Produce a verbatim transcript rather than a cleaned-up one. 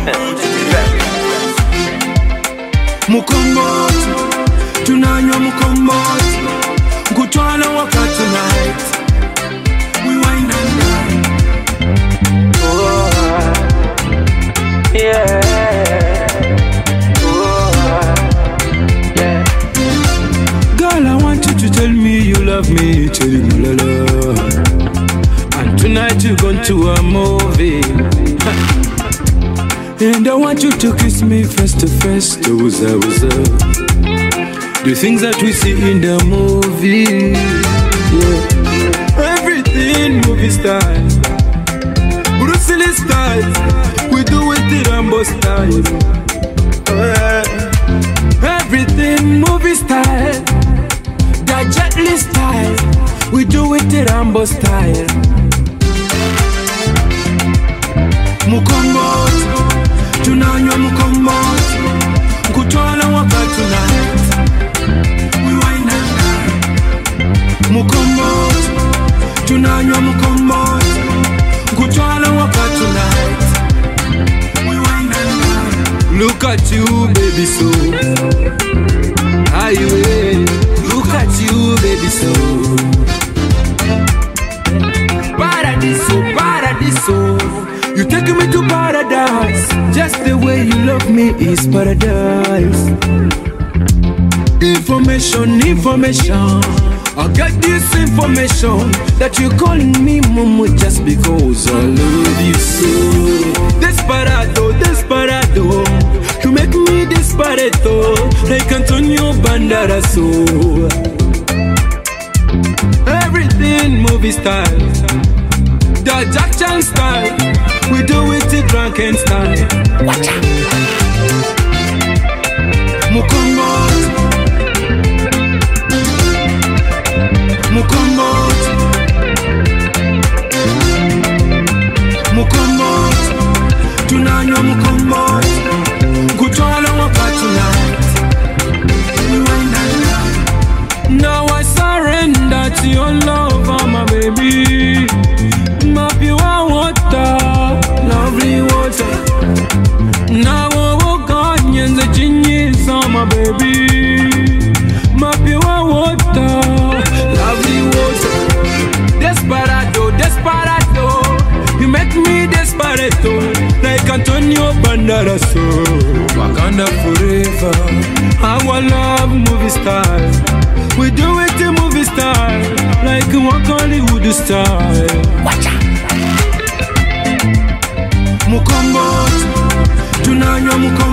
Mukomboti, tunanywa mukomboti, nkutwala waka tonight. We wine and dine. Oh, yeah. Oh, yeah. Girl, I want you to tell me you love me, tell you la la. And tonight you're going to a movie. And I want you to kiss me face to face, toes up, toes up. The things that we see in the movie, yeah. Everything movie style, Bruce Lee style. We do it the Rambo style, oh, yeah. Everything movie style, the Jet Li style. We do it the Rambo style. Mukomboti, tunanywa mukomboti, nkutwala waka tonight. We wine and dine. Mukomboti, tunanywa mukomboti, nkutwala waka tonight. We wine and dine. Look at you, baby, so highway. Look at you, baby, so paradiso, paradiso. You take me to paradise. Just the way you love me is paradise. Information, information. I get this information that you calling me Momo just because I love you so. Desperado, desperado. You make me desperado like Antonio Banderas. Everything movie style, the Jack Chan style. We do it the drunken style. Watch out. Mukomboti, Mukomboti, Mukomboti, tunanywa mukomboti, nkutwala waka tonight. We wine and dine. Now I surrender to your love, oh my baby. My pure water, lovely water. Now I walk on in the genius, oh my baby. My pure water, lovely water. Desperado, desperado. You make me desperado like Antonio Banderas. Wakanda forever. Our love movie style. We do it the movie style like one Hollywood style. Watch out. Mukomboti, tunanywa mukomboti.